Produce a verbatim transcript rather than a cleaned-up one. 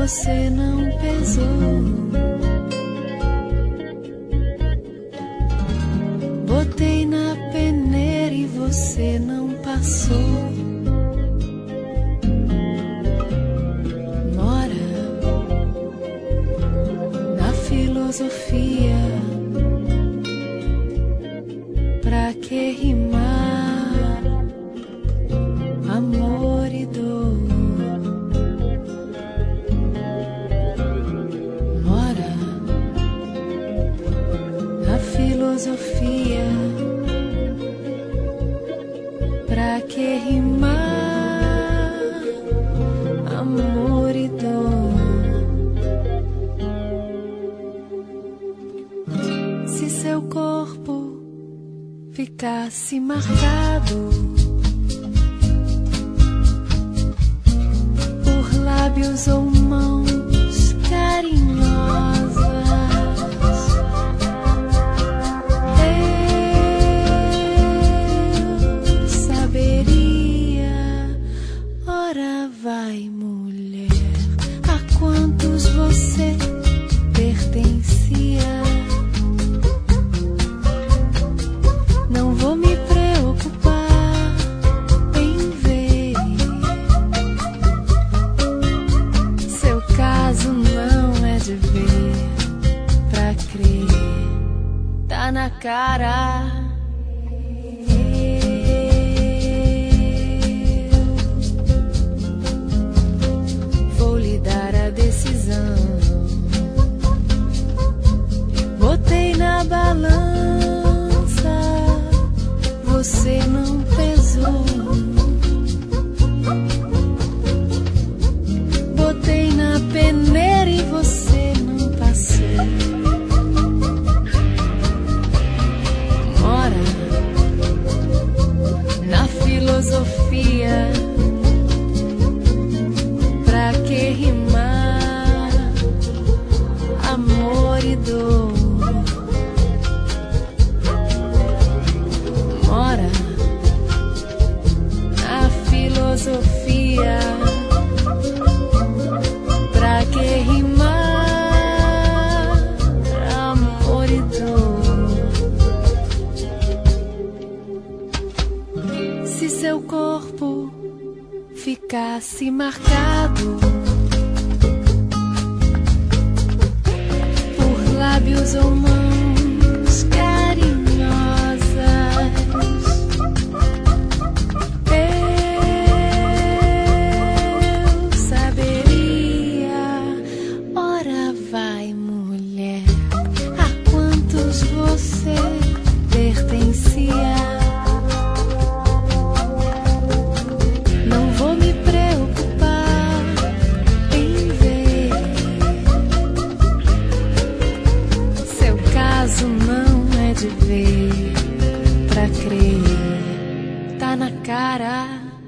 você não pesou. Botei na peneira e você não passou. Mora na filosofia. Pra que rimar amor e dor? Mora na filosofia. Pra que rimar amor e dor? Se seu corpo ficasse marcado por lábios ou mãos carinhosas, eu saberia. Ora vai, mulher, a quantos você pertencia. Não vou me preocupar em ver. Seu caso não é de ver pra crer. Tá na cara. Eu vou lhe dar a decisão. Botei na balança, você não pesou. Botei na peneira e você não passou. Mora na filosofia. Pra que rimar amor e dor? Mora na filosofia. Pra que rimar amor e dor? Se seu corpo ficasse marcado por lábios ou mãos carinhosas, eu saberia. Ora vai, mulher, a quantos você pertencia. Não vou me preocupar em ver. Seu caso não é de ver pra crer. Tá na cara.